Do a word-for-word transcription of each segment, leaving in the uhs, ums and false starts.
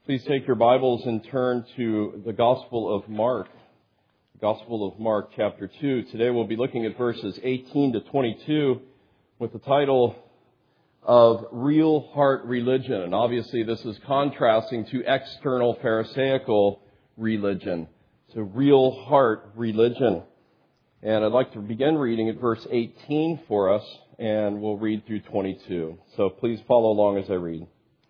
Please take your Bibles and turn to the Gospel of Mark. Gospel of Mark, chapter two. Today we'll be looking at verses eighteen to twenty-two with the title of Real Heart Religion. And obviously this is contrasting to external Pharisaical religion. So real heart religion. And I'd like to begin reading at verse eighteen for us, and we'll read through twenty-two. So please follow along as I read.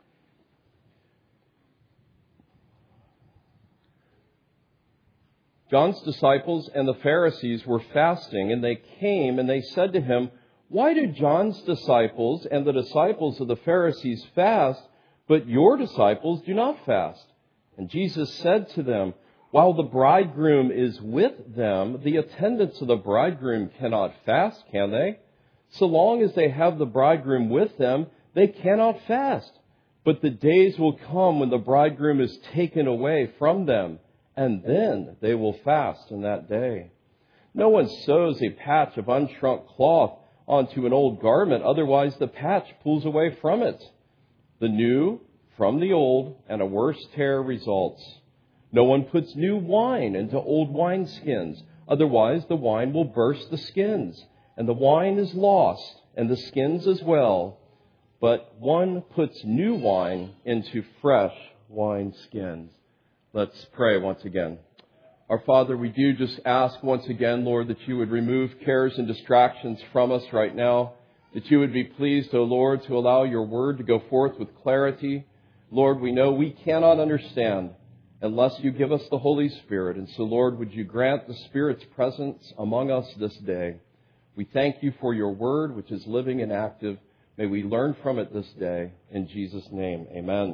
John's disciples and the Pharisees were fasting, and they came and they said to him, "Why do John's disciples and the disciples of the Pharisees fast, but your disciples do not fast?" And Jesus said to them, "While the bridegroom is with them, the attendants of the bridegroom cannot fast, can they? So long as they have the bridegroom with them, they cannot fast. But the days will come when the bridegroom is taken away from them, and then they will fast in that day. No one sews a patch of unshrunk cloth onto an old garment, otherwise the patch pulls away from it. The new from the old, and a worse tear results. No one puts new wine into old wineskins, otherwise the wine will burst the skins, and the wine is lost, and the skins as well. But one puts new wine into fresh wineskins." Let's pray once again. Our Father, we do just ask once again, Lord, that you would remove cares and distractions from us right now, that you would be pleased, O Lord, to allow your word to go forth with clarity. Lord, we know we cannot understand unless you give us the Holy Spirit. And so, Lord, would you grant the Spirit's presence among us this day? We thank you for your word, which is living and active. May we learn from it this day. In Jesus' name, amen.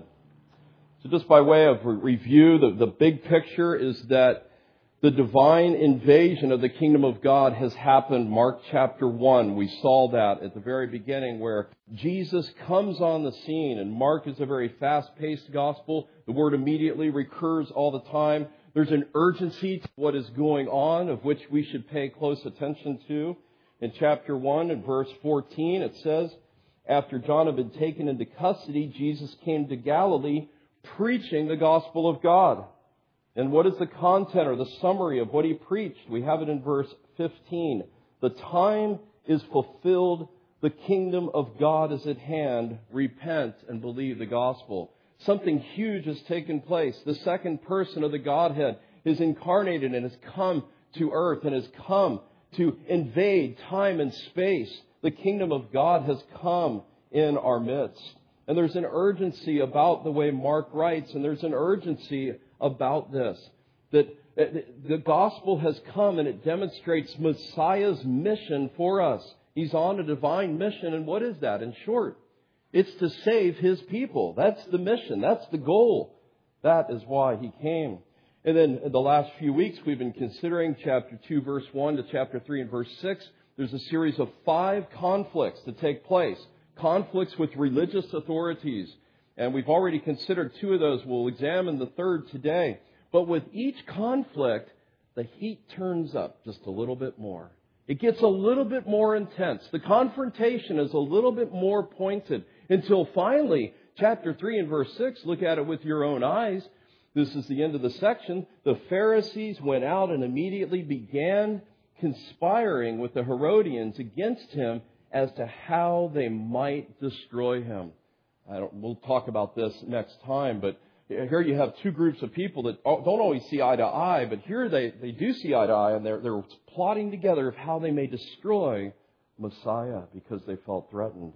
So just by way of review, the, the big picture is that the divine invasion of the kingdom of God has happened. Mark chapter one, we saw that at the very beginning where Jesus comes on the scene. And Mark is a very fast-paced gospel. The word immediately recurs all the time. There's an urgency to what is going on, of which we should pay close attention to. In chapter one, in verse fourteen, it says, "After John had been taken into custody, Jesus came to Galilee, preaching the gospel of God." And what is the content or the summary of what he preached? We have it in verse fifteen. "The time is fulfilled. The kingdom of God is at hand. Repent and believe the gospel." Something huge has taken place. The second person of the Godhead is incarnated and has come to earth and has come to invade time and space. The kingdom of God has come in our midst. And there's an urgency about the way Mark writes, and there's an urgency about this, that the gospel has come and it demonstrates Messiah's mission for us. He's on a divine mission, and what is that? In short, it's to save his people. That's the mission. That's the goal. That is why he came. And then in the last few weeks, we've been considering chapter two, verse one to chapter three and verse six. There's a series of five conflicts that take place. Conflicts with religious authorities. And we've already considered two of those. We'll examine the third today. But with each conflict, the heat turns up just a little bit more. It gets a little bit more intense. The confrontation is a little bit more pointed until finally, chapter three and verse six, look at it with your own eyes. This is the end of the section. "The Pharisees went out and immediately began conspiring with the Herodians against him as to how they might destroy him." I don't, we'll talk about this next time, but here you have two groups of people that don't always see eye to eye, but here they, they do see eye to eye, and they're, they're plotting together of how they may destroy Messiah because they felt threatened.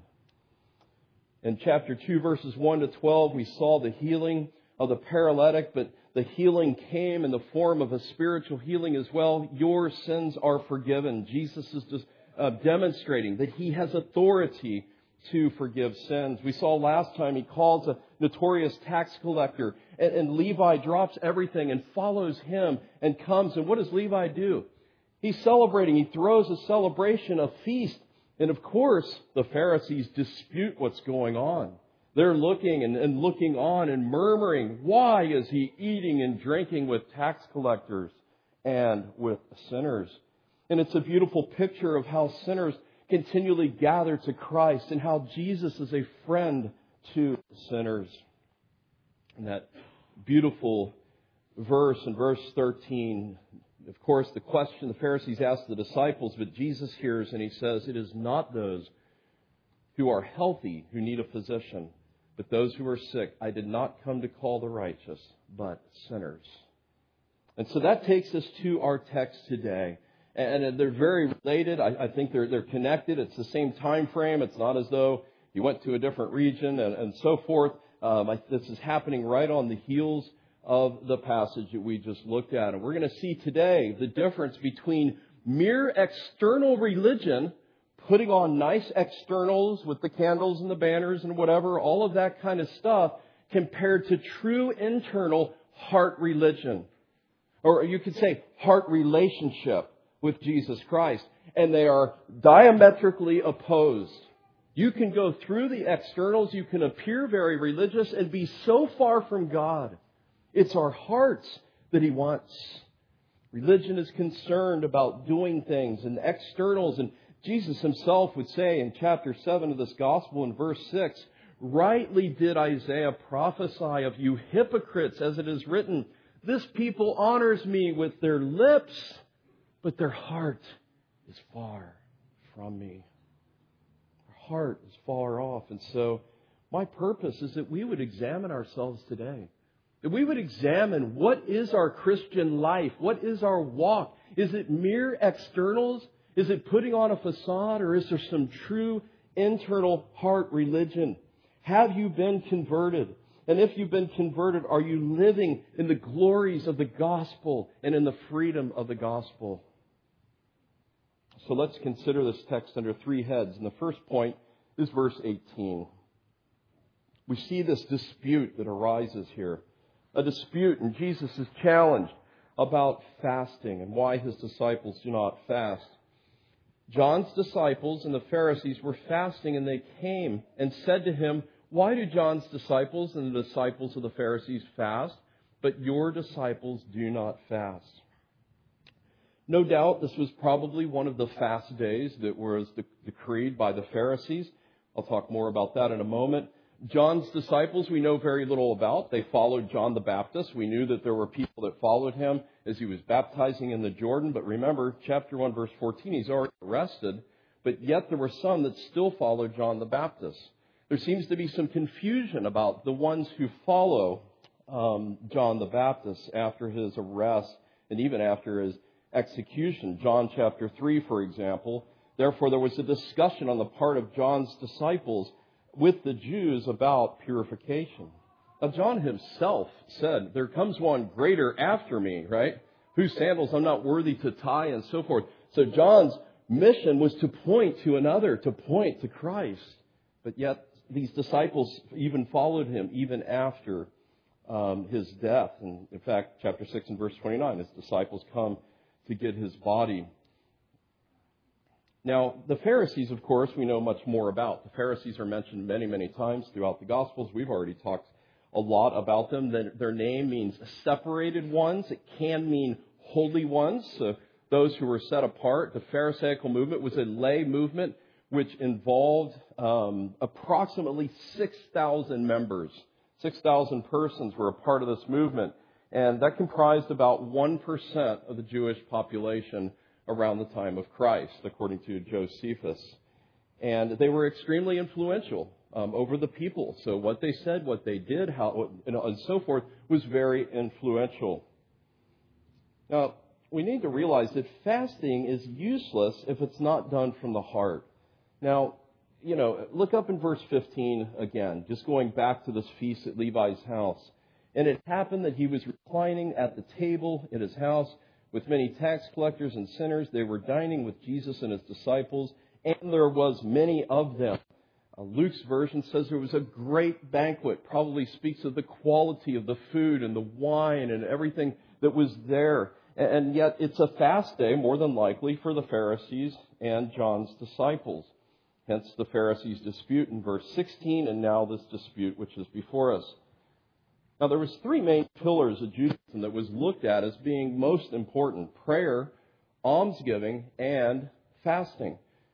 In chapter two, verses one to twelve, we saw the healing of the paralytic, but the healing came in the form of a spiritual healing as well. Your sins are forgiven. Jesus is just Uh, demonstrating that he has authority to forgive sins. We saw last time he calls a notorious tax collector, and, and Levi drops everything and follows him and comes. And what does Levi do? He's celebrating. He throws a celebration, a feast. And of course, the Pharisees dispute what's going on. They're looking and, and looking on and murmuring, "Why is he eating and drinking with tax collectors and with sinners?" And it's a beautiful picture of how sinners continually gather to Christ and how Jesus is a friend to sinners. And that beautiful verse in verse thirteen. Of course, the question the Pharisees asked the disciples, but Jesus hears and he says, it is not those who are healthy who need a physician, but those who are sick. I did not come to call the righteous, but sinners. And so that takes us to our text today. And they're very related. I, I think they're they're connected. It's the same time frame. It's not as though you went to a different region and, and so forth. Um, I, this is happening right on the heels of the passage that we just looked at. And we're going to see today the difference between mere external religion, putting on nice externals with the candles and the banners and whatever, all of that kind of stuff, compared to true internal heart religion. Or you could say heart relationship with Jesus Christ. And they are diametrically opposed. You can go through the externals, you can appear very religious and be so far from God. It's our hearts that He wants. Religion is concerned about doing things and externals. And Jesus Himself would say in chapter seven of this gospel in verse six, rightly did Isaiah prophesy of you hypocrites, as it is written, this people honors me with their lips, but their heart is far from me. Their heart is far off. And so my purpose is that we would examine ourselves today. That we would examine what is our Christian life? What is our walk? Is it mere externals? Is it putting on a facade? Or is there some true internal heart religion? Have you been converted? And if you've been converted, are you living in the glories of the gospel and in the freedom of the gospel? So let's consider this text under three heads. And the first point is verse eighteen. We see this dispute that arises here. A dispute, and Jesus is challenged about fasting and why His disciples do not fast. John's disciples and the Pharisees were fasting, and they came and said to Him, why do John's disciples and the disciples of the Pharisees fast, but your disciples do not fast? No doubt this was probably one of the fast days that was decreed by the Pharisees. I'll talk more about that in a moment. John's disciples we know very little about. They followed John the Baptist. We knew that there were people that followed him as he was baptizing in the Jordan. But remember, chapter one, verse fourteen, he's already arrested. But yet there were some that still followed John the Baptist. There seems to be some confusion about the ones who follow um, John the Baptist after his arrest and even after his execution. John chapter three, for example. Therefore, there was a discussion on the part of John's disciples with the Jews about purification. Now, John himself said, there comes one greater after me, right? Whose sandals I'm not worthy to tie, and so forth. So John's mission was to point to another, to point to Christ. But yet, these disciples even followed him even after um, his death. And in fact, chapter six and verse twenty-nine, his disciples come to get his body. Now, the Pharisees, of course, we know much more about. The Pharisees are mentioned many, many times throughout the Gospels. We've already talked a lot about them. Their name means separated ones. It can mean holy ones. So those who were set apart. The Pharisaical movement was a lay movement which involved um, approximately six thousand members. six thousand persons were a part of this movement. And that comprised about one percent of the Jewish population around the time of Christ, according to Josephus. And they were extremely influential um, over the people. So what they said, what they did, how, and so forth, was very influential. Now, we need to realize that fasting is useless if it's not done from the heart. Now, you know, look up in verse fifteen again, just going back to this feast at Levi's house. And it happened that he was reclining at the table in his house with many tax collectors and sinners. They were dining with Jesus and his disciples, and there was many of them. Uh, Luke's version says there was a great banquet, probably speaks of the quality of the food and the wine and everything that was there. And yet it's a fast day, more than likely, for the Pharisees and John's disciples. Hence the Pharisees' dispute in verse sixteen, and now this dispute which is before us. Now, there was three main pillars of Judaism that was looked at as being most important: prayer, almsgiving, and fasting.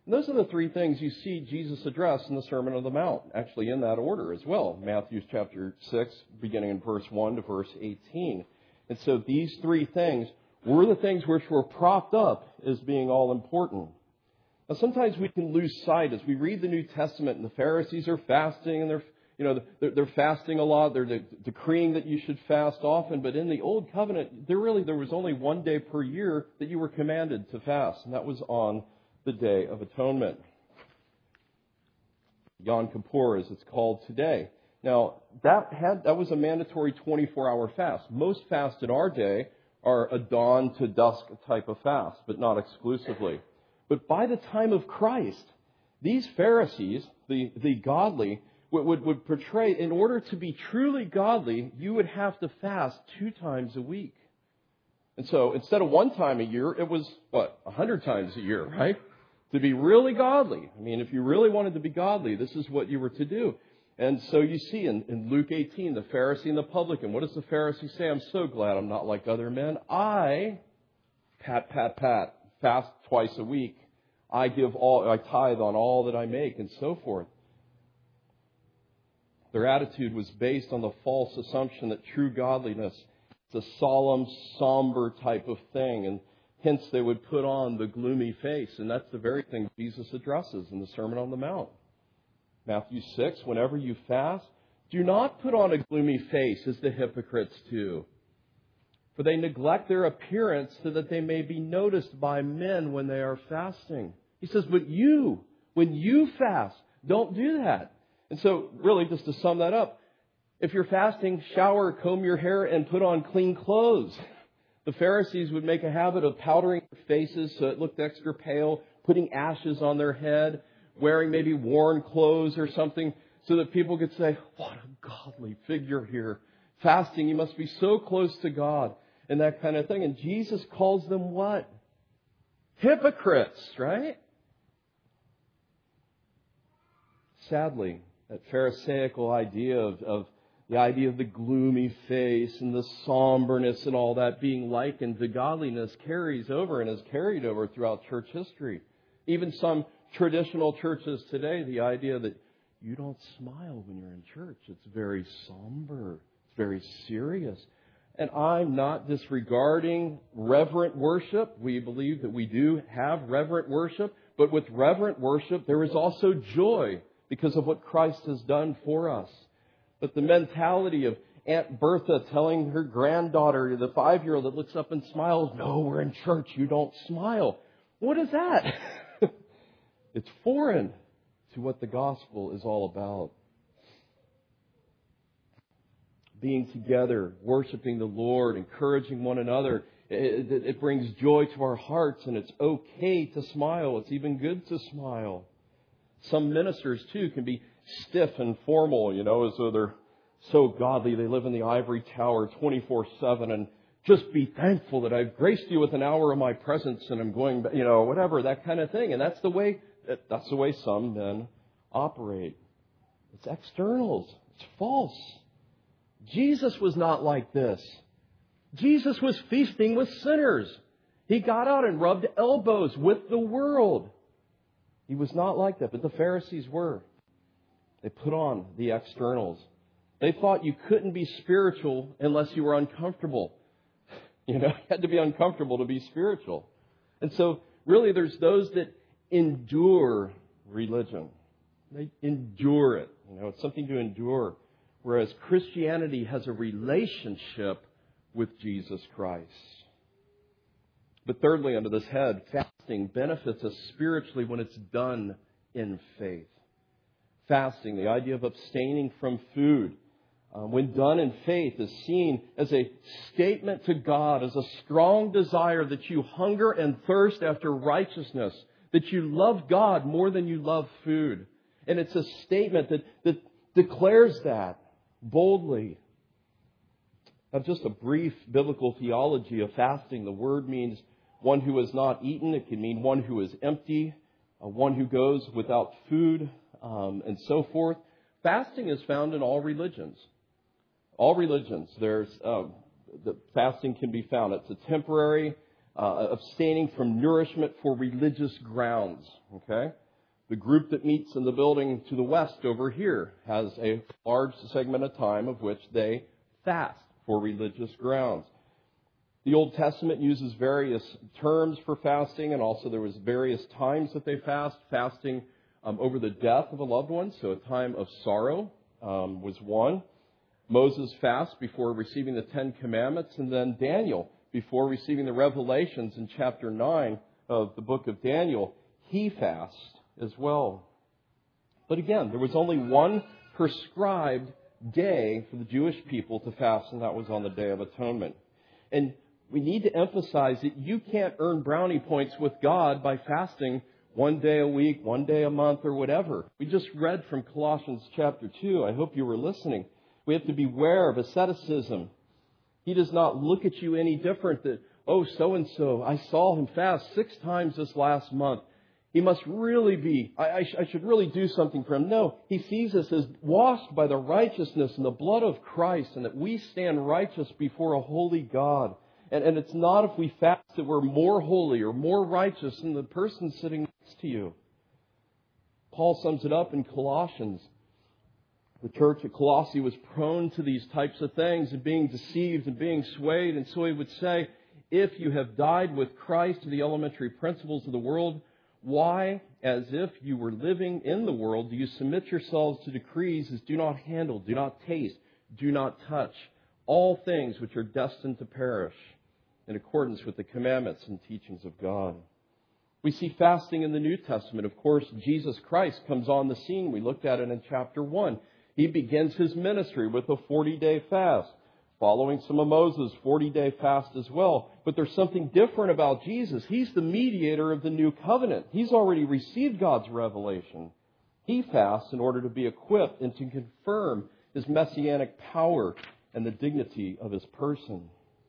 And those are the three things you see Jesus address in the Sermon on the Mount, actually in that order as well. Matthew chapter six, beginning in verse one to verse eighteen. And so these three things were the things which were propped up as being all important. Now sometimes we can lose sight as we read the New Testament and the Pharisees are fasting and they're, you know, they're, they're fasting a lot. They're de- decreeing that you should fast often. But in the Old Covenant, there really, there was only one day per year that you were commanded to fast. And that was on the Day of Atonement. Yom Kippur, as it's called today. Now, that had that was a mandatory twenty-four hour fast. Most fasts in our day are a dawn to dusk type of fast, but not exclusively. But by the time of Christ, these Pharisees, the, the godly, would, would, would portray, in order to be truly godly, you would have to fast two times a week. And so instead of one time a year, it was, what, a hundred times a year, right? To be really godly. I mean, if you really wanted to be godly, this is what you were to do. And so you see in, in Luke eighteen, the Pharisee and the publican. What does the Pharisee say? I'm so glad I'm not like other men. I, pat, pat, pat, fast twice a week. I give all, I tithe on all that I make, and so forth. Their attitude was based on the false assumption that true godliness is a solemn, somber type of thing, and hence they would put on the gloomy face. And that's the very thing Jesus addresses in the Sermon on the Mount. Matthew six, whenever you fast, do not put on a gloomy face as the hypocrites do. For they neglect their appearance so that they may be noticed by men when they are fasting. He says, but you, when you fast, don't do that. And so really, just to sum that up, if you're fasting, shower, comb your hair, and put on clean clothes. The Pharisees would make a habit of powdering their faces so it looked extra pale, putting ashes on their head, wearing maybe worn clothes or something so that people could say, what a godly figure here. Fasting, you must be so close to God and that kind of thing. And Jesus calls them what? Hypocrites, right? Sadly, that Pharisaical idea of, of the idea of the gloomy face and the somberness and all that being likened to godliness carries over and has carried over throughout church history. Even some traditional churches today, the idea that you don't smile when you're in church. It's very somber. It's very serious. And I'm not disregarding reverent worship. We believe that we do have reverent worship. But with reverent worship, there is also joy because of what Christ has done for us. But the mentality of Aunt Bertha telling her granddaughter, the five-year-old that looks up and smiles, no, we're in church, you don't smile. What is that? It's foreign to what the gospel is all about. Being together, worshiping the Lord, encouraging one another, it, it, it brings joy to our hearts, and it's okay to smile. It's even good to smile. Some ministers, too, can be stiff and formal, you know, as though they're so godly. They live in the ivory tower twenty-four seven and just be thankful that I've graced you with an hour of my presence and I'm going, you know, whatever, that kind of thing. And that's the way, that's the way some men operate. It's externals. It's false. Jesus was not like this. Jesus was feasting with sinners. He got out and rubbed elbows with the world. He was not like that, but the Pharisees were. They put on the externals. They thought you couldn't be spiritual unless you were uncomfortable. You know, you had to be uncomfortable to be spiritual. And so, really, there's those that endure religion. They endure it. You know, it's something to endure. Whereas Christianity has a relationship with Jesus Christ. But thirdly, under this head, fasting benefits us spiritually when it's done in faith. Fasting, the idea of abstaining from food, uh, when done in faith, is seen as a statement to God, as a strong desire that you hunger and thirst after righteousness, that you love God more than you love food. And it's a statement that, that declares that boldly. Now, just a brief biblical theology of fasting. The word means one who has not eaten. It can mean one who is empty, uh, one who goes without food, um, and so forth. Fasting is found in all religions. All religions. There's uh, the fasting can be found. It's a temporary uh, abstaining from nourishment for religious grounds. Okay? The group that meets in the building to the west over here has a large segment of time of which they fast for religious grounds. The Old Testament uses various terms for fasting, and also there was various times that they fast. Fasting um, over the death of a loved one, so a time of sorrow um, was one. Moses fasts before receiving the Ten Commandments, and then Daniel, before receiving the revelations in chapter nine of the book of Daniel, he fasts as well. But again, there was only one prescribed day for the Jewish people to fast, and that was on the Day of Atonement. And we need to emphasize that you can't earn brownie points with God by fasting one day a week, one day a month, or whatever. We just read from Colossians chapter two. I hope you were listening. We have to beware of asceticism. He does not look at you any different that, oh, so-and-so, I saw him fast six times this last month. He must really be, I, I, sh- I should really do something for him. No, he sees us as washed by the righteousness and the blood of Christ, and that we stand righteous before a holy God. And, and it's not if we fast that we're more holy or more righteous than the person sitting next to you. Paul sums it up in Colossians. The church at Colossae was prone to these types of things and being deceived and being swayed. And so he would say, if you have died with Christ to the elementary principles of the world, why, as if you were living in the world, do you submit yourselves to decrees as do not handle, do not taste, do not touch, all things which are destined to perish, in accordance with the commandments and teachings of God? We see fasting in the New Testament. Of course, Jesus Christ comes on the scene. We looked at it in chapter one. He begins his ministry with a forty-day fast, following some of Moses' forty-day fast as well. But there's something different about Jesus. He's the mediator of the new covenant. He's already received God's revelation. He fasts in order to be equipped and to confirm his messianic power and the dignity of his person.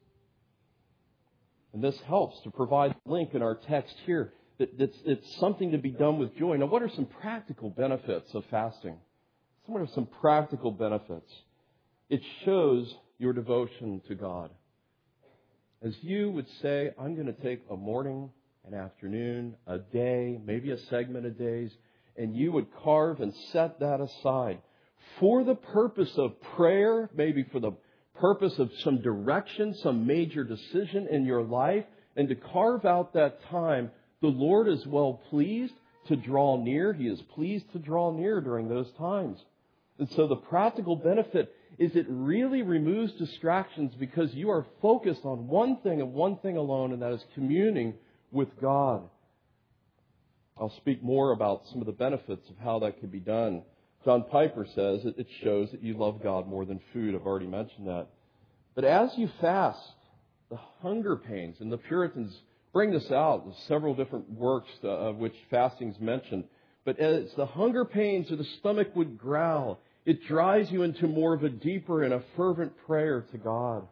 And this helps to provide the link in our text here that it's, it's something to be done with joy. Now, what are some practical benefits of fasting? What are some practical benefits? It shows your devotion to God. As you would say, I'm going to take a morning, an afternoon, a day, maybe a segment of days, and you would carve and set that aside for the purpose of prayer, maybe for the purpose of some direction, some major decision in your life, and to carve out that time. The Lord is well pleased to draw near. He is pleased to draw near during those times. And so the practical benefit is it really removes distractions because you are focused on one thing and one thing alone, and that is communing with God. I'll speak more about some of the benefits of how that could be done. John Piper says it shows that you love God more than food. I've already mentioned that. But as you fast, the hunger pains, and the Puritans bring this out in several different works uh, of which fasting is mentioned. But as the hunger pains or the stomach would growl, it drives you into more of a deeper and a fervent prayer to God.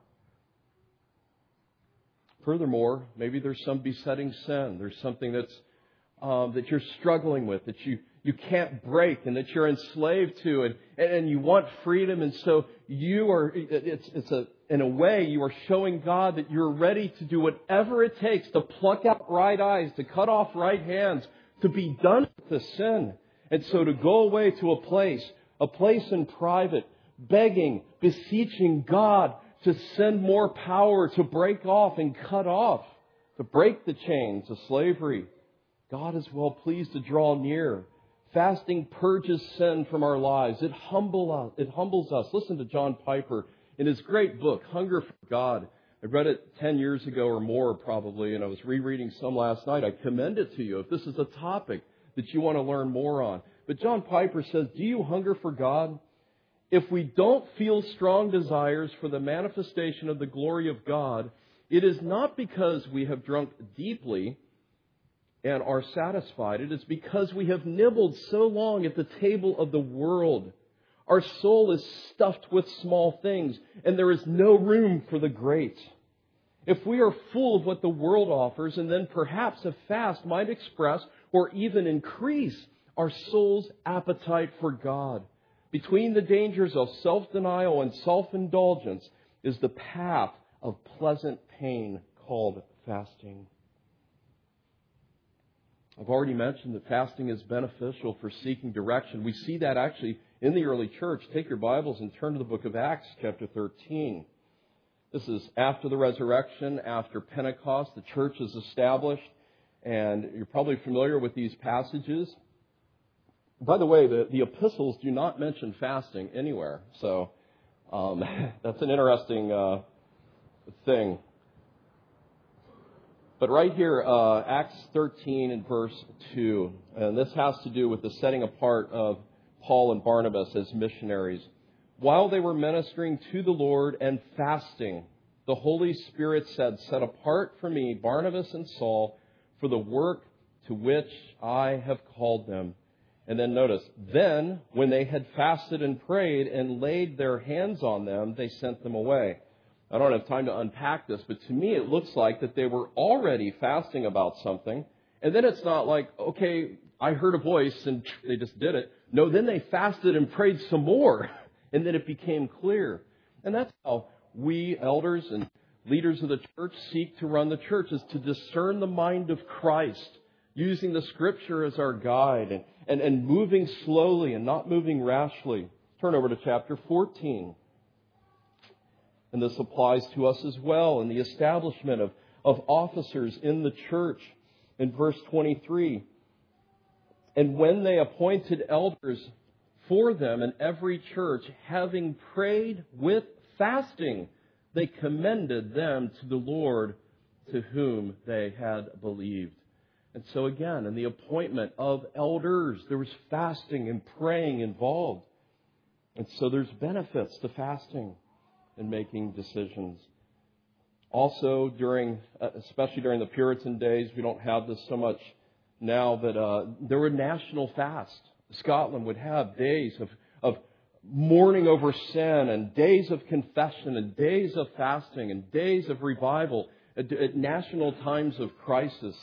Furthermore, maybe there's some besetting sin. There's something that's um, that you're struggling with, that you, you can't break, and that you're enslaved to, and, and you want freedom. And so you are, it's, it's a, in a way, you are showing God that you're ready to do whatever it takes to pluck out right eyes, to cut off right hands, to be done with the sin. And so to go away to a place, a place in private, begging, beseeching God to send more power to break off and cut off, to break the chains of slavery. God is well pleased to draw near. Fasting purges sin from our lives. It humble us. It humbles us. Listen to John Piper in his great book, Hunger for God. I read it ten years ago or more probably, and I was rereading some last night. I commend it to you if this is a topic that you want to learn more on. But John Piper says, do you hunger for God? If we don't feel strong desires for the manifestation of the glory of God, it is not because we have drunk deeply and are satisfied. It is because we have nibbled so long at the table of the world. Our soul is stuffed with small things, and there is no room for the great. If we are full of what the world offers, and then perhaps a fast might express or even increase our soul's appetite for God. Between the dangers of self-denial and self-indulgence is the path of pleasant pain called fasting. I've already mentioned that fasting is beneficial for seeking direction. We see that actually in the early church. Take your Bibles and turn to the book of Acts, chapter thirteen. This is after the resurrection, after Pentecost. The church is established, and you're probably familiar with these passages. By the way, the, the epistles do not mention fasting anywhere, so um, that's an interesting uh, thing. But right here, uh, Acts thirteen and verse two, and this has to do with the setting apart of Paul and Barnabas as missionaries. While they were ministering to the Lord and fasting, the Holy Spirit said, "Set apart for me Barnabas and Saul for the work to which I have called them." And then notice, then when they had fasted and prayed and laid their hands on them, they sent them away. I don't have time to unpack this, but to me it looks like that they were already fasting about something. And then it's not like, okay, I heard a voice and they just did it. No, then they fasted and prayed some more. And then it became clear. And that's how we elders and leaders of the church seek to run the church, is to discern the mind of Christ, using the Scripture as our guide and, and, and moving slowly and not moving rashly. Turn over to chapter fourteen. And this applies to us as well in the establishment of, of officers in the church. In verse twenty-three, "And when they appointed elders for them in every church, having prayed with fasting, they commended them to the Lord to whom they had believed." And so again, in the appointment of elders, there was fasting and praying involved. And so there's benefits to fasting and making decisions. Also, during, especially during the Puritan days, we don't have this so much now, but uh, there were national fasts. Scotland would have days of, of mourning over sin and days of confession and days of fasting and days of revival at, at national times of crisis.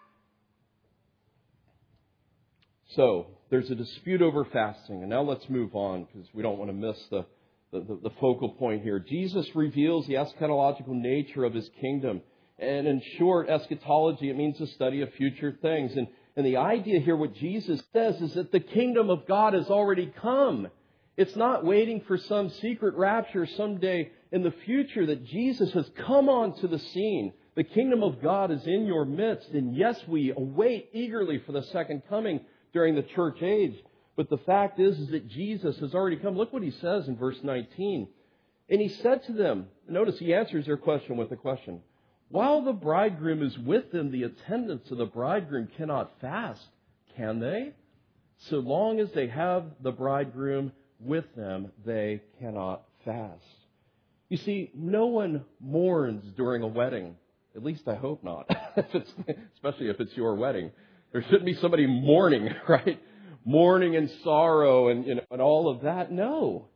So, there's a dispute over fasting. And now let's move on because we don't want to miss the, the, the, the focal point here. Jesus reveals the eschatological nature of His kingdom. And in short, eschatology, it means the study of future things. And, and the idea here, what Jesus says, is that the kingdom of God has already come. It's not waiting for some secret rapture someday in the future, that Jesus has come onto the scene. The kingdom of God is in your midst. And yes, we await eagerly for the second coming during the church age. But the fact is, is that Jesus has already come. Look what He says in verse nineteen. "And He said to them," notice He answers their question with a question, "While the bridegroom is with them, the attendants of the bridegroom cannot fast, can they? So long as they have the bridegroom with them, they cannot fast." You see, no one mourns during a wedding. At least I hope not. if it's, especially if it's your wedding. There shouldn't be somebody mourning, right? Mourning and sorrow and, you know, and all of that. No.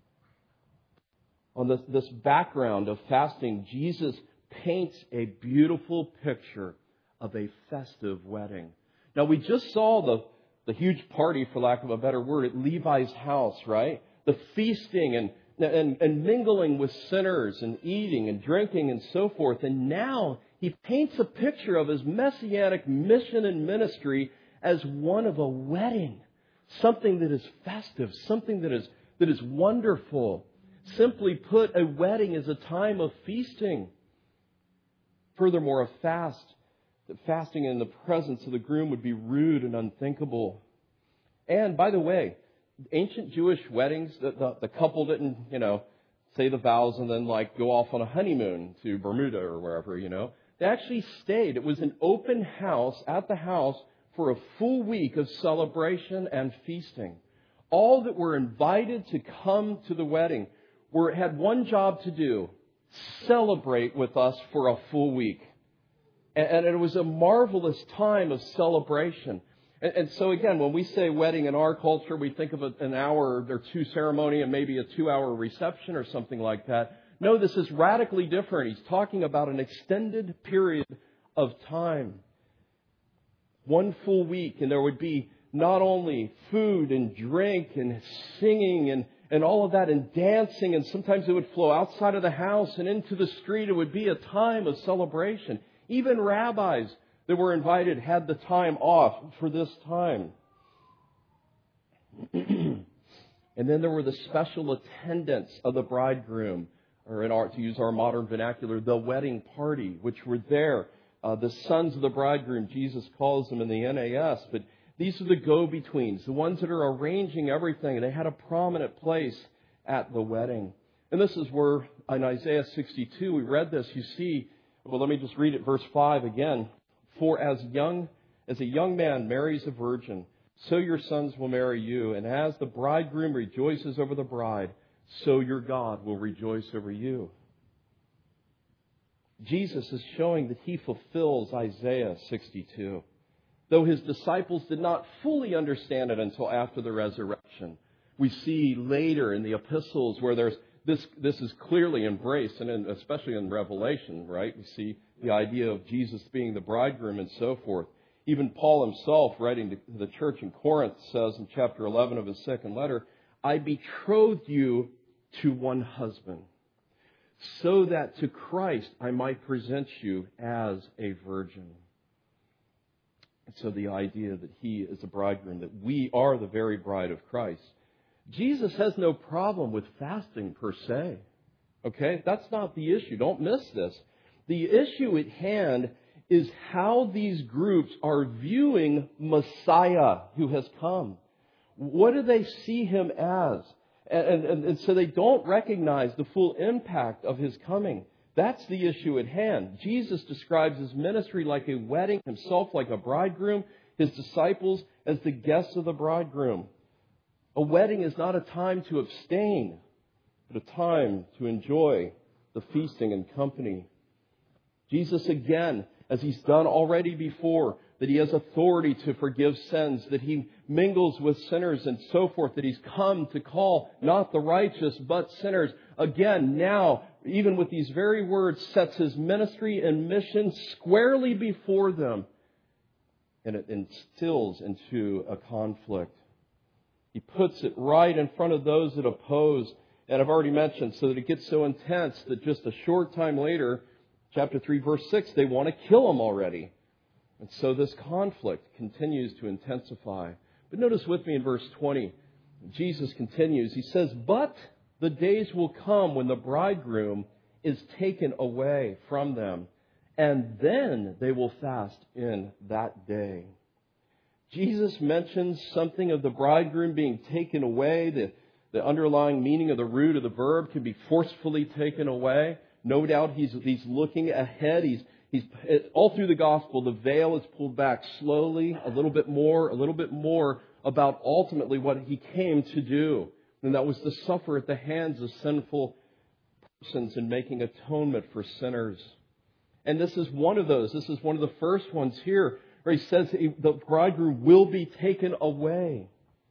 On this, this background of fasting, Jesus paints a beautiful picture of a festive wedding. Now, we just saw the, the huge party, for lack of a better word, at Levi's house, right? The feasting and, and, and mingling with sinners and eating and drinking and so forth. And now He paints a picture of His messianic mission and ministry as one of a wedding. Something that is festive, something that is, that is wonderful. Simply put, a wedding is a time of feasting. Furthermore, a fast, that fasting in the presence of the groom would be rude and unthinkable. And by the way, ancient Jewish weddings, the, the, the couple didn't, you know, say the vows and then like go off on a honeymoon to Bermuda or wherever, you know. They actually stayed. It was an open house at the house for a full week of celebration and feasting. All that were invited to come to the wedding were had one job to do: celebrate with us for a full week. And, and it was a marvelous time of celebration. And, and so again, when we say wedding in our culture, we think of an hour or two ceremony and maybe a two-hour reception or something like that. No, this is radically different. He's talking about an extended period of time. One full week, and there would be not only food and drink and singing and, and all of that and dancing, and sometimes it would flow outside of the house and into the street. It would be a time of celebration. Even rabbis that were invited had the time off for this time. And then there were the special attendants of the bridegroom, or in our, to use our modern vernacular, the wedding party, which were there. Uh, the sons of the bridegroom, Jesus calls them in the N A S, but these are the go-betweens, the ones that are arranging everything, and they had a prominent place at the wedding. And this is where, in Isaiah sixty-two, we read this, you see, well, let me just read it, verse five again. For as young as a young man marries a virgin, so your sons will marry you. And as the bridegroom rejoices over the bride, so your God will rejoice over you. Jesus is showing that He fulfills Isaiah sixty-two. Though His disciples did not fully understand it until after the resurrection. We see later in the epistles where there's this this is clearly embraced, and in, especially in Revelation, right? We see the idea of Jesus being the bridegroom and so forth. Even Paul himself, writing to the church in Corinth, says in chapter eleven of his second letter, I betrothed you to one husband, so that to Christ I might present you as a virgin. And so the idea that He is a bridegroom, that we are the very bride of Christ. Jesus has no problem with fasting per se. Okay? That's not the issue. Don't miss this. The issue at hand is how these groups are viewing Messiah who has come. What do they see Him as? And, and, and so they don't recognize the full impact of His coming. That's the issue at hand. Jesus describes His ministry like a wedding, Himself like a bridegroom, His disciples as the guests of the bridegroom. A wedding is not a time to abstain, but a time to enjoy the feasting and company. Jesus, again, as He's done already before, that He has authority to forgive sins, that He mingles with sinners and so forth, that He's come to call not the righteous, but sinners. Again, now, even with these very words, sets His ministry and mission squarely before them, and it instills into a conflict. He puts it right in front of those that oppose, and I've already mentioned, so that it gets so intense that just a short time later, chapter three, verse six, they want to kill Him already. And so this conflict continues to intensify. But notice with me in verse twenty, Jesus continues. He says, but the days will come when the bridegroom is taken away from them, and then they will fast in that day. Jesus mentions something of the bridegroom being taken away. The, the underlying meaning of the root of the verb can be forcefully taken away. No doubt he's, he's looking ahead. He's, he's all through the gospel, the veil is pulled back slowly, a little bit more, a little bit more about ultimately what He came to do. And that was to suffer at the hands of sinful persons in making atonement for sinners. And this is one of those. This is one of the first ones here, where He says the bridegroom will be taken away.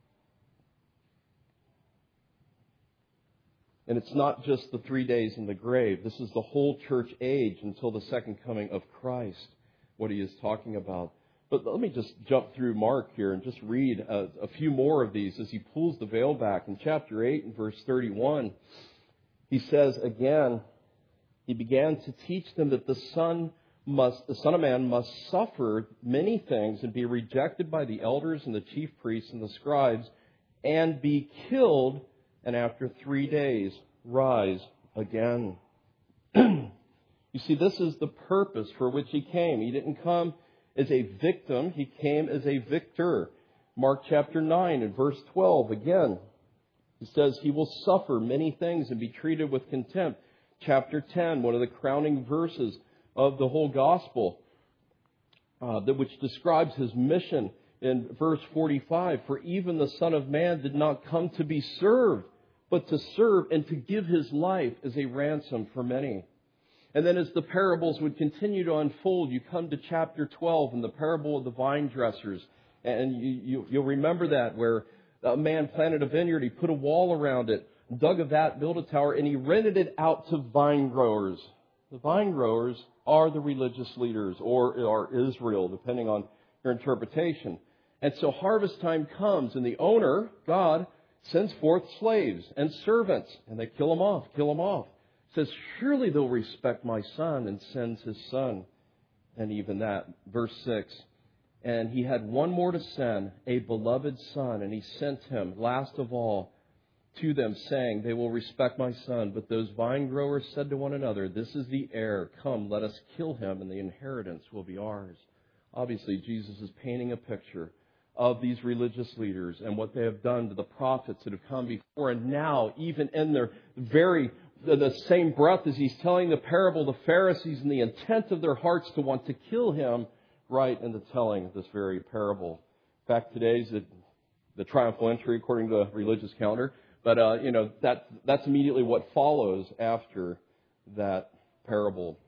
And it's not just the three days in the grave. This is the whole church age until the second coming of Christ, what He is talking about. But let me just jump through Mark here and just read a, a few more of these as he pulls the veil back. In chapter eight and verse thirty-one, he says again, He began to teach them that the Son must, the Son of Man must suffer many things and be rejected by the elders and the chief priests and the scribes and be killed, and after three days rise again. You see, this is the purpose for which He came. He didn't come as a victim. He came as a victor. Mark chapter nine and verse twelve again. He says He will suffer many things and be treated with contempt. Chapter ten, one of the crowning verses of the whole gospel, uh, that which describes His mission in verse forty-five. For even the Son of Man did not come to be served, but to serve and to give His life as a ransom for many. And then as the parables would continue to unfold, you come to chapter twelve and the parable of the vine dressers. And you, you, you'll remember that, where a man planted a vineyard, he put a wall around it, dug a vat, built a tower, and he rented it out to vine growers. The vine growers are the religious leaders, or are Israel, depending on your interpretation. And so harvest time comes, and the owner, God, sends forth slaves and servants, and they kill them off, kill them off. Says, surely they'll respect my son, and sends his son. and even that. Verse six, and he had one more to send, a beloved son, and he sent him, last of all, to them, saying, they will respect my son. But those vine growers said to one another, this is the heir. Come, let us kill him, and the inheritance will be ours. Obviously, Jesus is painting a picture of these religious leaders and what they have done to the prophets that have come before. And now, even in their very, the same breath as he's telling the parable, the Pharisees and the intent of their hearts to want to kill him, right in the telling of this very parable. In fact, today's the, the triumphal entry according to the religious calendar. But, uh, you know, that, that's immediately what follows after that parable.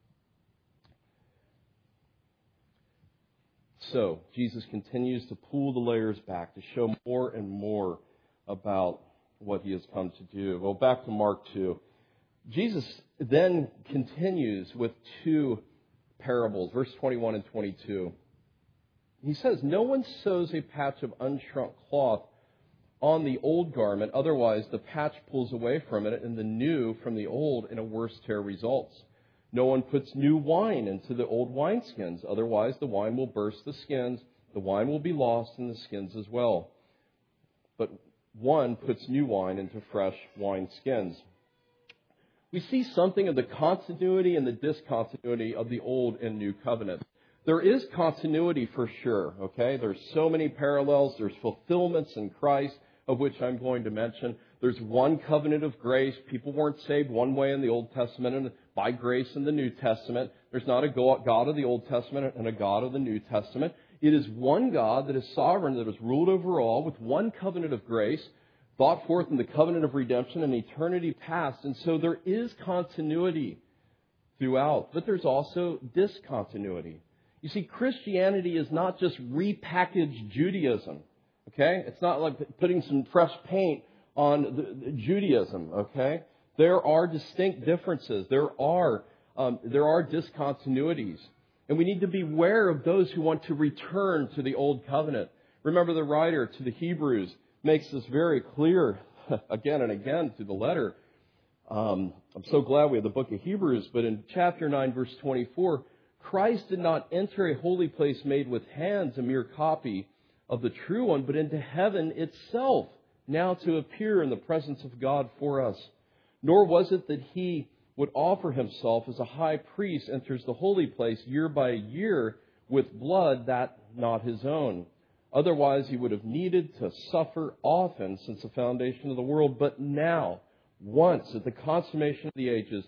So, Jesus continues to pull the layers back to show more and more about what he has come to do. Well, back to Mark two. Jesus then continues with two parables, verse twenty-one and twenty-two. He says, no one sews a patch of unshrunk cloth on the old garment, otherwise the patch pulls away from it, and the new from the old, and a worse tear results. No one puts new wine into the old wineskins, otherwise the wine will burst the skins, the wine will be lost, and the skins as well. But one puts new wine into fresh wineskins. We see something of the continuity and the discontinuity of the old and new covenant. There is continuity for sure, okay? There's so many parallels. There's fulfillments in Christ, of which I'm going to mention. There's one covenant of grace. People weren't saved one way in the Old Testament and by grace in the New Testament. There's not a God of the Old Testament and a God of the New Testament. It is one God that is sovereign, that is ruled over all, with one covenant of grace, brought forth in the covenant of redemption in eternity past. And so there is continuity throughout, but there's also discontinuity. You see, Christianity is not just repackaged Judaism, okay? It's not like putting some fresh paint on the, the Judaism, okay? There are distinct differences. There are um, there are discontinuities. And we need to beware of those who want to return to the Old Covenant. Remember, the writer to the Hebrews makes this very clear again and again through the letter. Um, I'm so glad we have the book of Hebrews, but in chapter nine, verse twenty-four, Christ did not enter a holy place made with hands, a mere copy of the true one, but into heaven itself, now to appear in the presence of God for us. Nor was it that he would offer himself as a high priest enters the holy place year by year with blood that not his own. Otherwise, he would have needed to suffer often since the foundation of the world. But now, once at the consummation of the ages,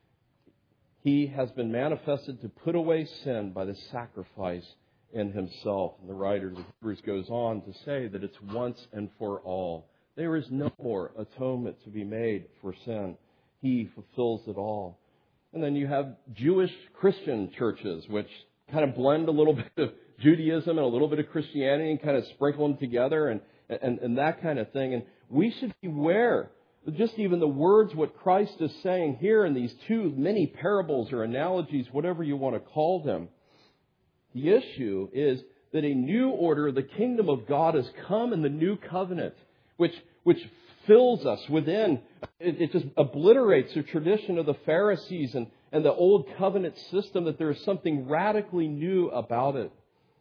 he has been manifested to put away sin by the sacrifice in himself. And the writer of Hebrews goes on to say that it's once and for all. There is no more atonement to be made for sin. He fulfills it all. And then you have Jewish Christian churches, which kind of blend a little bit of Judaism and a little bit of Christianity and kind of sprinkle them together and, and, and that kind of thing. And we should beware. Just even the words, what Christ is saying here in these two many parables or analogies, whatever you want to call them. The issue is that a new order, the kingdom of God, has come in the new covenant, which which fills us within. It, it just obliterates the tradition of the Pharisees and, and the old covenant system, that there is something radically new about it.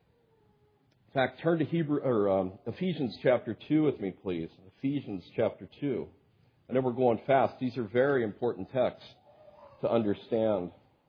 In fact, turn to Hebrew or um, Ephesians chapter two with me, please. Ephesians chapter two. I know we're going fast. These are very important texts to understand.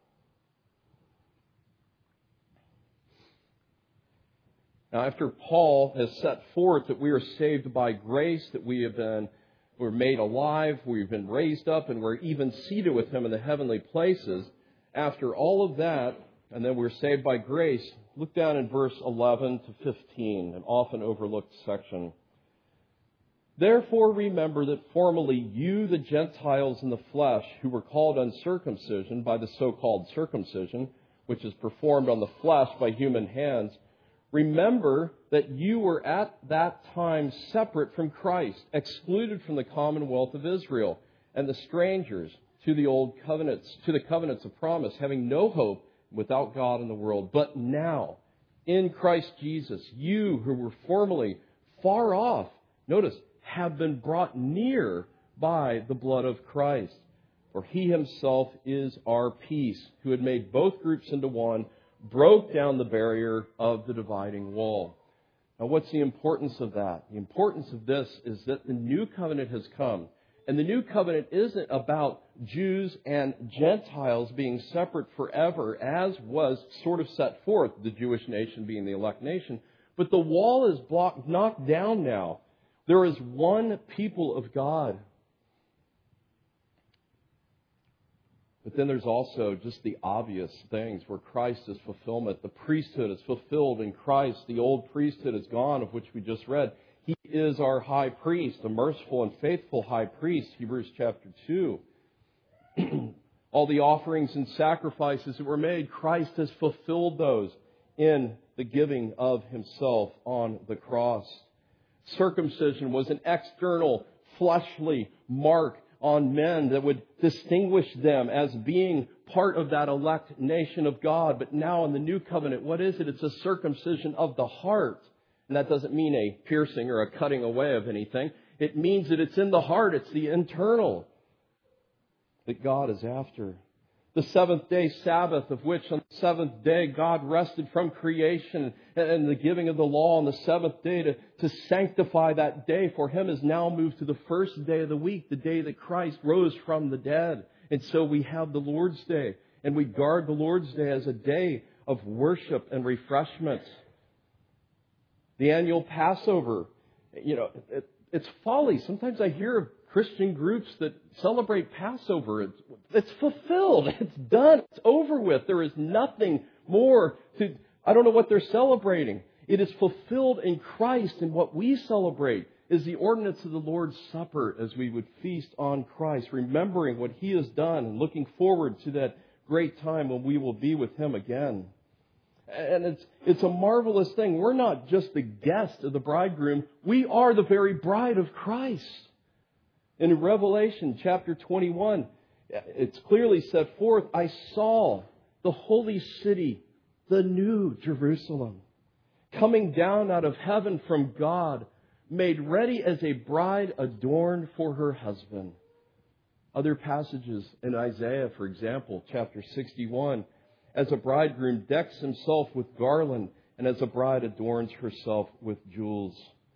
Now, after Paul has set forth that we are saved by grace, that we have been we're made alive, we've been raised up, and we're even seated with him in the heavenly places, after all of that, and then we're saved by grace, look down in verse eleven to fifteen, an often overlooked section. Therefore remember that formerly you, the Gentiles in the flesh, who were called uncircumcision by the so-called circumcision, which is performed on the flesh by human hands, remember that you were at that time separate from Christ, excluded from the commonwealth of Israel, and the strangers to the old covenants, to the covenants of promise, having no hope, without God in the world. But now, in Christ Jesus, you who were formerly far off, notice, have been brought near by the blood of Christ. For he himself is our peace, who had made both groups into one, broke down the barrier of the dividing wall. Now, what's the importance of that? The importance of this is that the new covenant has come. And the new covenant isn't about Jews and Gentiles being separate forever, as was sort of set forth, the Jewish nation being the elect nation. But the wall is blocked, knocked down now. There is one people of God. But then there's also just the obvious things where Christ is fulfillment. The priesthood is fulfilled in Christ. The old priesthood is gone, of which we just read. He is our high priest, a merciful and faithful high priest, Hebrews chapter two. All the offerings and sacrifices that were made, Christ has fulfilled those in the giving of Himself on the cross. Circumcision was an external, fleshly mark on men that would distinguish them as being part of that elect nation of God. But now in the new covenant, what is it? It's a circumcision of the heart. And that doesn't mean a piercing or a cutting away of anything. It means that it's in the heart. It's the internal that God is after. The seventh day Sabbath, of which on the seventh day God rested from creation and the giving of the law on the seventh day to, to sanctify that day for Him, is now moved to the first day of the week, the day that Christ rose from the dead. And so we have the Lord's Day, and we guard the Lord's Day as a day of worship and refreshment. The annual Passover, you know, it, it's folly. Sometimes I hear of Christian groups that celebrate Passover. It's, it's fulfilled. It's done. It's over with. There is nothing more to, I don't know what they're celebrating. It is fulfilled in Christ, and what we celebrate is the ordinance of the Lord's Supper as we would feast on Christ, remembering what He has done and looking forward to that great time when we will be with Him again. And it's it's a marvelous thing. We're not just the guest of the bridegroom. We are the very bride of Christ. In Revelation chapter twenty-one, it's clearly set forth, I saw the holy city, the new Jerusalem, coming down out of heaven from God, made ready as a bride adorned for her husband. Other passages in Isaiah, for example, chapter sixty-one, as a bridegroom decks himself with garland, and as a bride adorns herself with jewels.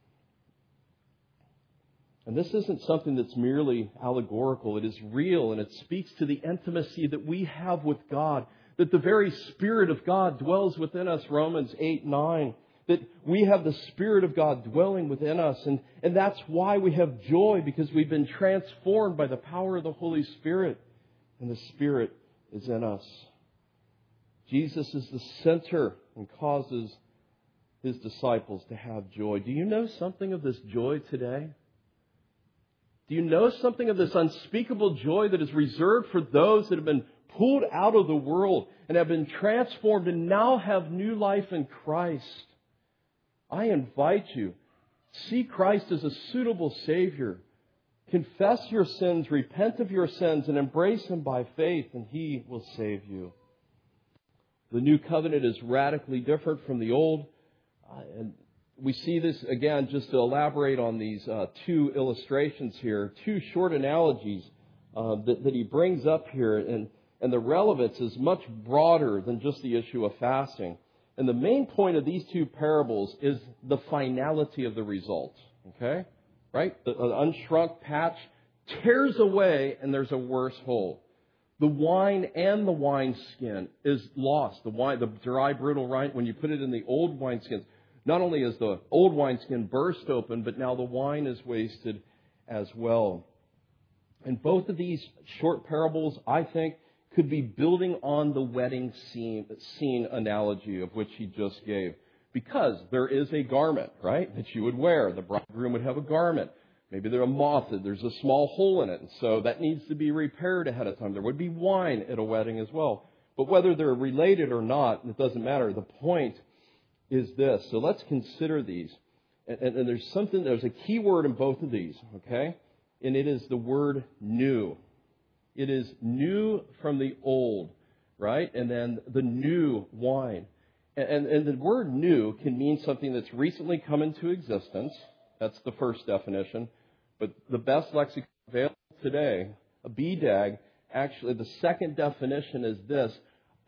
And this isn't something that's merely allegorical. It is real, and it speaks to the intimacy that we have with God, that the very Spirit of God dwells within us, Romans eight nine, that we have the Spirit of God dwelling within us. And, and that's why we have joy, because we've been transformed by the power of the Holy Spirit, and the Spirit is in us. Jesus is the center and causes His disciples to have joy. Do you know something of this joy today? Do you know something of this unspeakable joy that is reserved for those that have been pulled out of the world and have been transformed and now have new life in Christ? I invite you, see Christ as a suitable Savior. Confess your sins, repent of your sins, and embrace Him by faith, and He will save you. The new covenant is radically different from the old. Uh, and we see this, again, just to elaborate on these uh, two illustrations here, two short analogies uh, that, that he brings up here. And, and the relevance is much broader than just the issue of fasting. And the main point of these two parables is the finality of the result. Okay? Right? The, the unshrunk patch tears away and there's a worse hole. The wine and the wineskin is lost. The wine, the dry, brittle wine, when you put it in the old wineskins, not only is the old wineskin burst open, but now the wine is wasted as well. And both of these short parables, I think, could be building on the wedding scene, scene analogy of which he just gave. Because there is a garment, right, that you would wear. The bridegroom would have a garment. Maybe there's a moth, there's a small hole in it, and so that needs to be repaired ahead of time. There would be wine at a wedding as well. But whether they're related or not, it doesn't matter. The point is this. So let's consider these. And, and, and there's something, there's a key word in both of these, okay? And it is the word new. It is new from the old, right? And then the new wine. And, and, and the word new can mean something that's recently come into existence. That's the first definition. But the best lexicon available today, a B D A G, actually the second definition is this.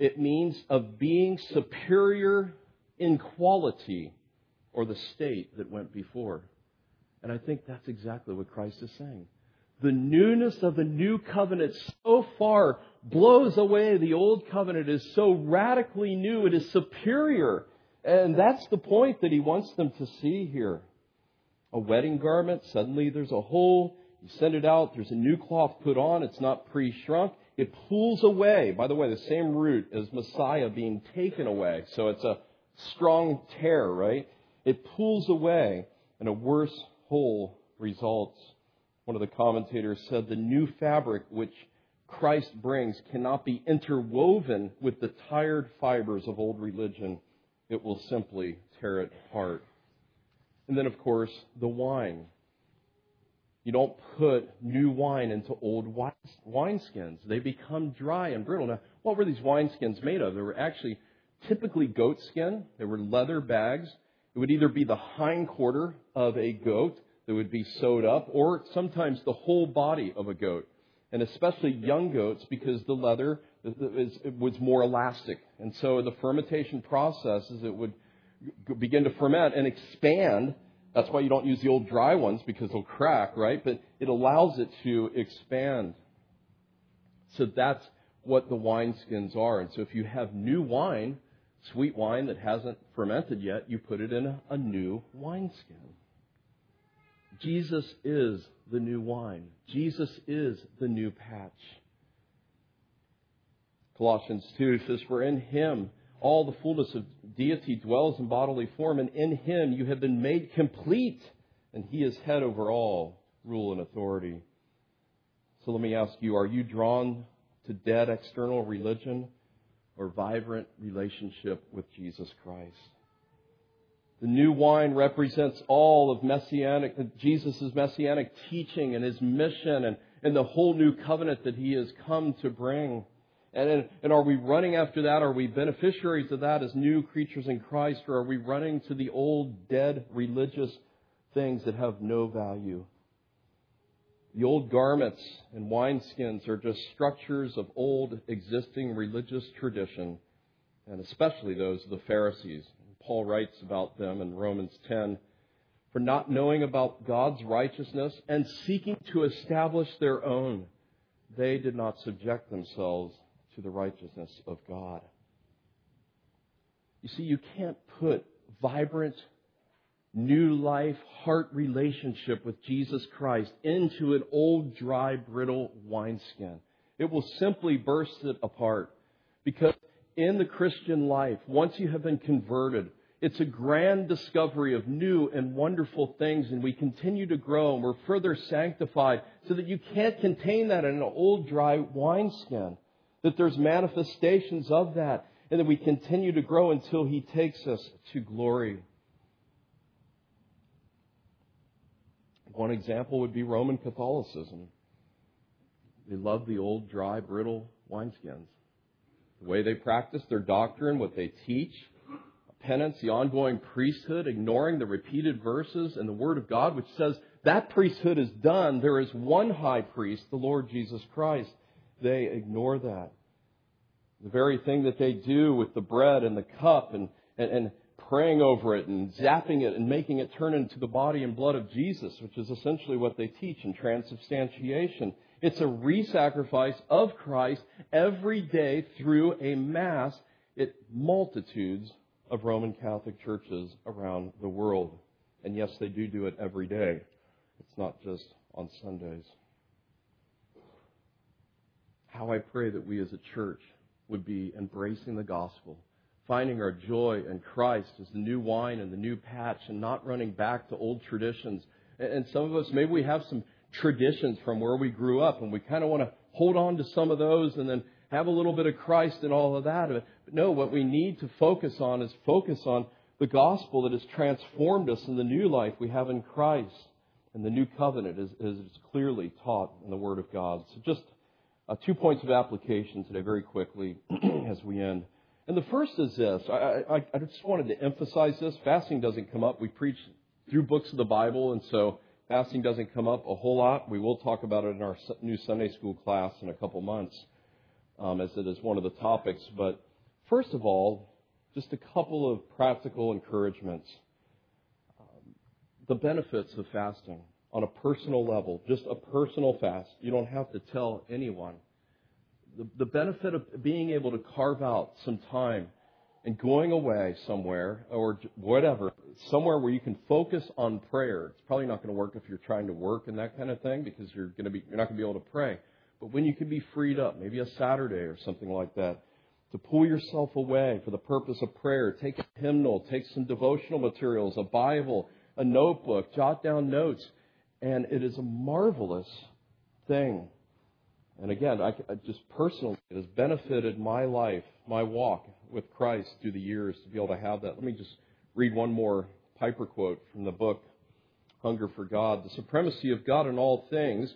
It means of being superior in quality or the state that went before. And I think that's exactly what Christ is saying. The newness of the new covenant so far blows away the old covenant. It is so radically new. It is superior. And that's the point that he wants them to see here. A wedding garment, suddenly there's a hole. You send it out. There's a new cloth put on. It's not pre-shrunk. It pulls away. By the way, the same root as Messiah being taken away. So it's a strong tear, right? It pulls away and a worse hole results. One of the commentators said the new fabric which Christ brings cannot be interwoven with the tired fibers of old religion. It will simply tear it apart. And then, of course, the wine. You don't put new wine into old wineskins. They become dry and brittle. Now, what were these wineskins made of? They were actually typically goat skin. They were leather bags. It would either be the hind quarter of a goat that would be sewed up, or sometimes the whole body of a goat. And especially young goats, because the leather was more elastic. And so the fermentation process is it would begin to ferment and expand. That's why you don't use the old dry ones, because they'll crack, right? But it allows it to expand. So that's what the wineskins are. And so if you have new wine, sweet wine that hasn't fermented yet, you put it in a, a new wineskin. Jesus is the new wine. Jesus is the new patch. Colossians two says, for in Him all the fullness of deity dwells in bodily form, and in Him you have been made complete, and He is head over all rule and authority. So let me ask you, are you drawn to dead external religion or vibrant relationship with Jesus Christ? The new wine represents all of messianic, Jesus' messianic teaching and His mission and, and the whole new covenant that He has come to bring. And, and are we running after that? Are we beneficiaries of that as new creatures in Christ? Or are we running to the old, dead, religious things that have no value? The old garments and wineskins are just structures of old, existing religious tradition, and especially those of the Pharisees. Paul writes about them in Romans ten, for not knowing about God's righteousness and seeking to establish their own, they did not subject themselves to the righteousness of God. You see, you can't put vibrant, new life, heart relationship with Jesus Christ into an old, dry, brittle wineskin. It will simply burst it apart. Because in the Christian life, once you have been converted, it's a grand discovery of new and wonderful things, and we continue to grow, and we're further sanctified so that you can't contain that in an old, dry wineskin. That there's manifestations of that, and that we continue to grow until He takes us to glory. One example would be Roman Catholicism. They love the old, dry, brittle wineskins. The way they practice their doctrine, what they teach, penance, the ongoing priesthood, ignoring the repeated verses and the Word of God, which says that priesthood is done. There is one high priest, the Lord Jesus Christ. They ignore that. The very thing that they do with the bread and the cup and, and, and praying over it and zapping it and making it turn into the body and blood of Jesus, which is essentially what they teach in transubstantiation. It's a re-sacrifice of Christ every day through a Mass at multitudes of Roman Catholic churches around the world. And yes, they do do it every day. It's not just on Sundays. How I pray that we as a church would be embracing the gospel, finding our joy in Christ as the new wine and the new patch, and not running back to old traditions. And some of us, maybe we have some traditions from where we grew up, and we kind of want to hold on to some of those and then have a little bit of Christ and all of that. But no, what we need to focus on is focus on the gospel that has transformed us in the new life we have in Christ. And the new covenant is, is clearly taught in the Word of God. So just uh, two points of application today very quickly as we end. And the first is this. I, I, I just wanted to emphasize this. Fasting doesn't come up. We preach through books of the Bible, and so fasting doesn't come up a whole lot. We will talk about it in our new Sunday school class in a couple months, um, as it is one of the topics. But first of all, just a couple of practical encouragements. Um, the benefits of fasting on a personal level, just a personal fast. You don't have to tell anyone. The, the benefit of being able to carve out some time and going away somewhere or whatever, somewhere where you can focus on prayer. It's probably not going to work if you're trying to work and that kind of thing because you're going to be you're not going to be able to pray. But when you can be freed up, maybe a Saturday or something like that, to pull yourself away for the purpose of prayer, take a hymnal, take some devotional materials, a Bible, a notebook, jot down notes, and it is a marvelous thing. And again, I, I just personally, it has benefited my life, my walk with Christ through the years to be able to have that. Let me just read one more Piper quote from the book, Hunger for God. The supremacy of God in all things,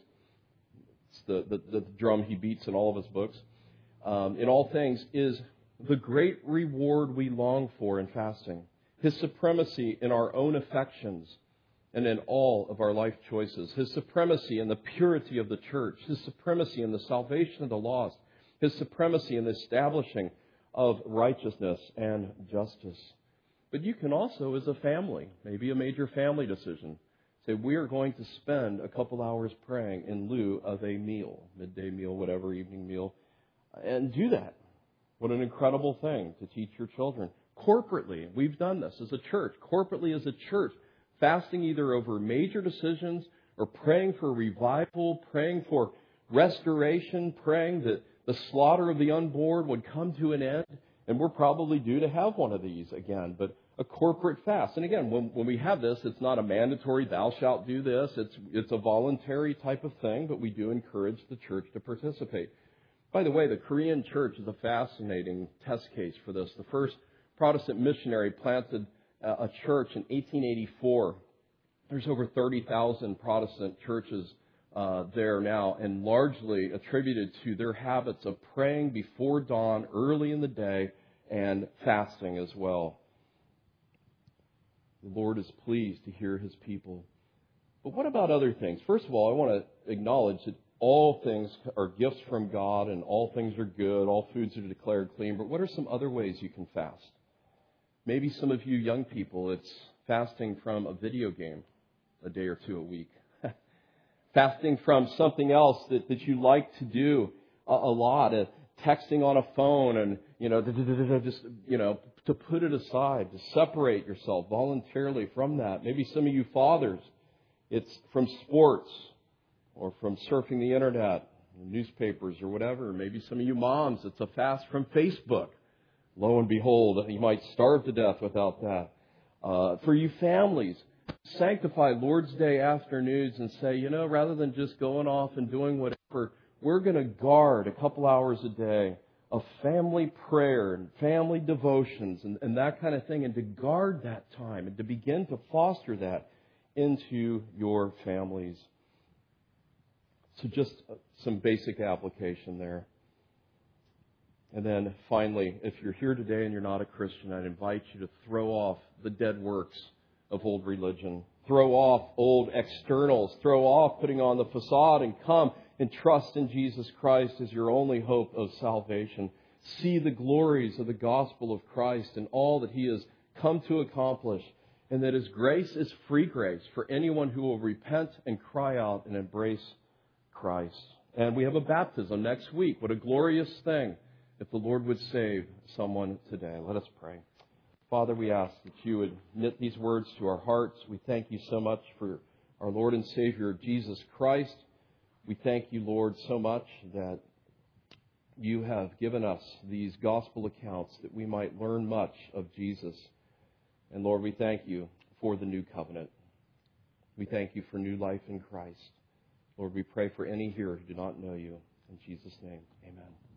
it's the, the, the drum he beats in all of his books, um, in all things is the great reward we long for in fasting. His supremacy in our own affections and in all of our life choices. His supremacy in the purity of the church. His supremacy in the salvation of the lost. His supremacy in the establishing of righteousness and justice. But you can also, as a family, maybe a major family decision, say, we are going to spend a couple hours praying in lieu of a meal, midday meal, whatever, evening meal, and do that. What an incredible thing to teach your children. Corporately, we've done this as a church. Corporately as a church, fasting either over major decisions or praying for revival, praying for restoration, praying that the slaughter of the unborn would come to an end. And we're probably due to have one of these again, but a corporate fast. And again, when, when we have this, it's not a mandatory, thou shalt do this. It's, it's a voluntary type of thing, but we do encourage the church to participate. By the way, the Korean church is a fascinating test case for this. The first Protestant missionary planted a church in eighteen eighty-four. There's over thirty thousand Protestant churches uh, there now, and largely attributed to their habits of praying before dawn, early in the day, and fasting as well. The Lord is pleased to hear His people. But what about other things? First of all, I want to acknowledge that all things are gifts from God, and all things are good. All foods are declared clean. But what are some other ways you can fast? Maybe some of you young people, it's fasting from a video game a day or two a week. Fasting from something else that, that you like to do a, a lot. Uh, texting on a phone and, you know, just, you know, to put it aside, to separate yourself voluntarily from that. Maybe some of you fathers, it's from sports or from surfing the internet, newspapers or whatever. Maybe some of you moms, it's a fast from Facebook. Lo and behold, you might starve to death without that. Uh, for you families, sanctify Lord's Day afternoons and say, you know, rather than just going off and doing whatever, we're going to guard a couple hours a day of family prayer and family devotions and, and that kind of thing, and to guard that time and to begin to foster that into your families. So just some basic application there. And then finally, if you're here today and you're not a Christian, I'd invite you to throw off the dead works of old religion. Throw off old externals. Throw off putting on the facade and come and trust in Jesus Christ as your only hope of salvation. See the glories of the gospel of Christ and all that He has come to accomplish, and that His grace is free grace for anyone who will repent and cry out and embrace Christ. And we have a baptism next week. What a glorious thing if the Lord would save someone today. Let us pray. Father, we ask that you would knit these words to our hearts. We thank you so much for our Lord and Savior, Jesus Christ. We thank you, Lord, so much that you have given us these gospel accounts that we might learn much of Jesus. And Lord, we thank you for the new covenant. We thank you for new life in Christ. Lord, we pray for any here who do not know you. In Jesus' name, amen.